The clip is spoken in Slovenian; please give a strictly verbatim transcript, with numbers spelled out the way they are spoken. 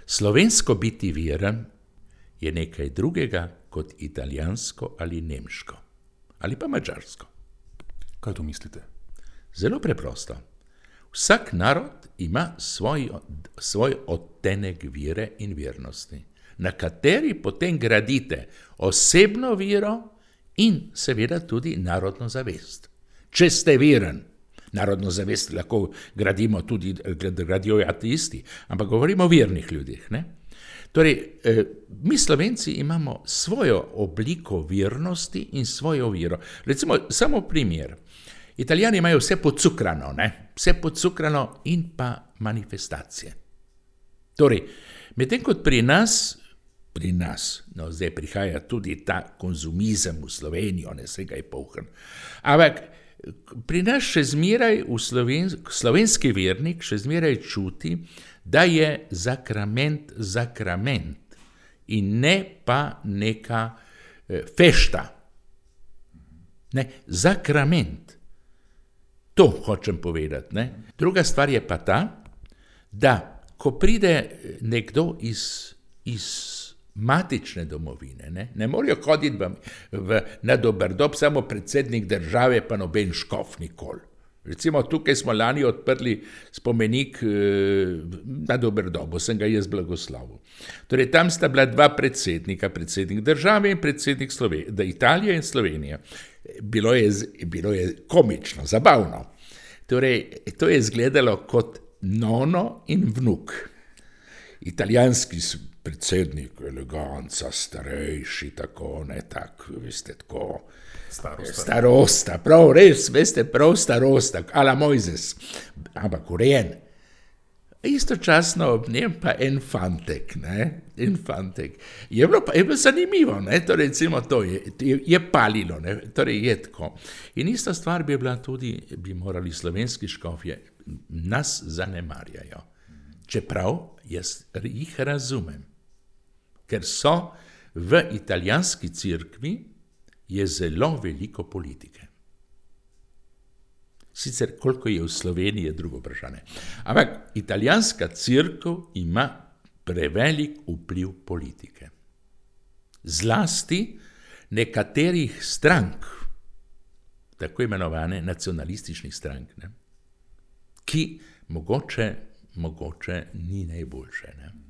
Slovensko biti veren je nekaj drugega kot italijansko ali nemško. Ali pa madžarsko. Kaj to mislite? Zelo preprosto. Vsak narod ima svoj, svoj odtenek vere in vernosti, na kateri potem gradite osebno vero in seveda tudi narodno zavest. Če ste veren, narodno zavest lahko gradimo tudi, gradijo ateisti, ampak govorimo o vernih ljudeh, ne? Torej, mi Slovenci imamo svojo obliko vernosti in svojo vero. Recimo, samo primer. Italijani imajo vse podcukrano, ne? Vse podcukrano in pa manifestacije. Torej, medtem kot pri nas, pri nas, no zdaj prihaja tudi ta konzumizem v Slovenijo, ne vsega je poln. Ampak pri nas še zmeraj v sloven, slovenski vernik še zmeraj čuti, da je zakrament zakrament in ne pa neka eh, fešta. Ne, zakrament. To hočem povedati. Ne? Druga stvar je pa ta, da ko pride nekdo iz, iz matične domovine, ne, ne morajo hoditi v, v, na Doberdob samo predsednik države, pa noben škof nikoli. Recimo tukaj smo lani odprli spomenik eh, na Doberdobu, sem ga jaz blagoslovil. Torej tam sta bila dva predsednika, predsednik države in predsednik Slovenije, da Italije in Slovenije. Bilo je, bilo je komično, zabavno. Torej, to je izgledalo kot nono in vnuk. Italijanski predsednik, eleganca, starejši, tako, ne tak, veste, tako, Starosta. starosta, prav, res, veste, prav starosta, ala Mojzes, ampak urejen. Istočasno ob njem pa en fantek, ne, en fantek. Je bilo pa, je bilo zanimivo, ne, torej recimo to je, je, je palilo, ne, torej je tako. In ista stvar bi bila tudi, bi morali slovenski škofje, nas zanemarjajo. Čeprav jaz jih razumem, ker so v italijanski cerkvi je zelo veliko politike. Sicer koliko je v Sloveniji je drugo vprašanje. Ampak italijanska cerkev ima prevelik vpliv politike. Zlasti nekaterih strank, tako imenovane nacionalističnih strank, ne, ki mogoče, mogoče ni najboljše, ne.